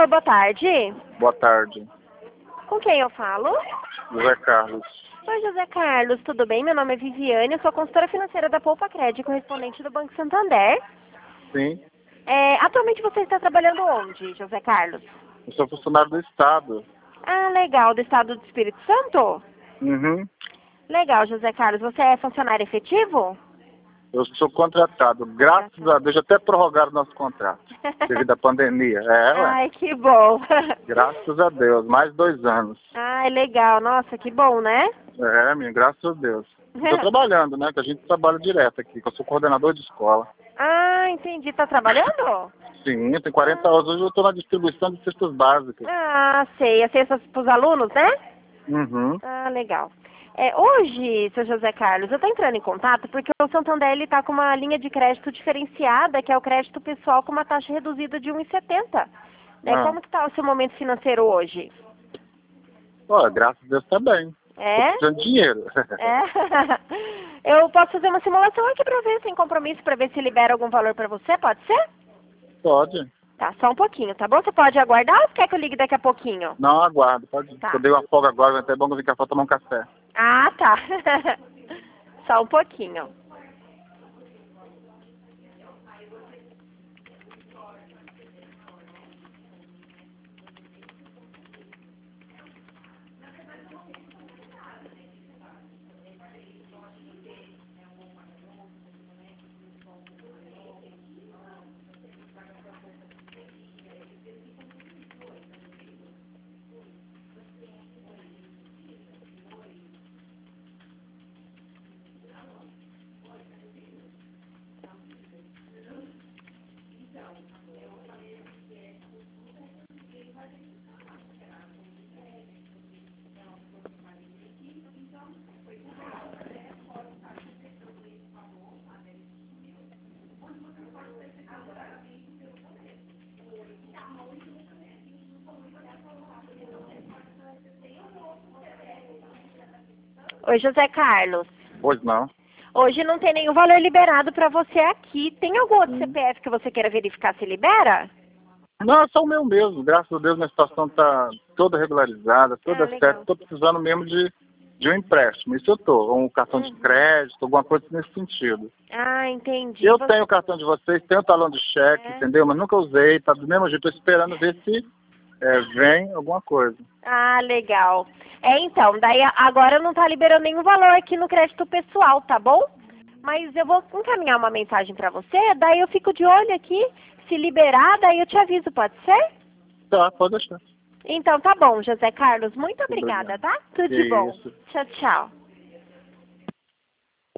doutor, boa tarde. Boa tarde, Com quem eu falo? José Carlos. Oi, José Carlos, tudo bem? Meu nome é Viviane, eu sou consultora financeira da Poupa Crédito, correspondente do Banco Santander. Sim, Atualmente você está trabalhando onde, José Carlos? eu sou funcionário do Estado. Ah, legal, do estado do Espírito Santo? Uhum. Legal, José Carlos, você é funcionário efetivo? Eu sou contratado. Graças a Deus, até prorrogaram nosso contrato, devido à pandemia. Ué. Ai, que bom. Graças a Deus, mais 2 anos. Ai, legal, nossa, que bom, né? Menino, graças a Deus. Estou trabalhando, né? Que a gente trabalha direto aqui, que eu sou coordenador de escola. Ah, entendi, tá trabalhando? Sim, tem 40 horas. Hoje eu estou na distribuição de cestas básicas. Ah, sei, as cestas para os alunos, né? Uhum. Ah, legal. Hoje, seu José Carlos, eu estou entrando em contato porque o Santander está com uma linha de crédito diferenciada, que é o crédito pessoal com uma taxa reduzida de 1,70. Como que está o seu momento financeiro hoje? Graças a Deus tá bem. Tô precisando de dinheiro. Eu posso fazer uma simulação aqui para ver, sem compromisso, para ver se libera algum valor para você, pode ser? Pode. Tá, só um pouquinho, tá bom? Você pode aguardar ou quer que eu ligue daqui a pouquinho? Não, aguardo. Pode. Tá. Eu dei uma folga agora, vai até bom que eu vim cá pra tomar um café. Ah, tá. Só um pouquinho. Oi, José Carlos. Pois não. Hoje não tem nenhum valor liberado para você aqui. Tem algum outro CPF que você queira verificar se libera? Não, é só o meu mesmo. Graças a Deus minha situação tá toda regularizada, toda legal. certa. Estou precisando mesmo de um empréstimo. Isso eu tô. Ou um cartão de crédito, alguma coisa nesse sentido. Ah, entendi. Eu tenho o cartão de vocês, tenho o talão de cheque, entendeu? Mas nunca usei, tá do mesmo jeito. Estou esperando ver se vem alguma coisa. Ah, legal. Então, daí agora não tá liberando nenhum valor aqui no crédito pessoal, tá bom? Mas eu vou encaminhar uma mensagem para você, daí eu fico de olho aqui. Se liberar, daí eu te aviso, pode ser? Tá, pode deixar. Então tá bom, José Carlos. Muito obrigada, tá? Tudo de bom. Isso. Tchau, tchau.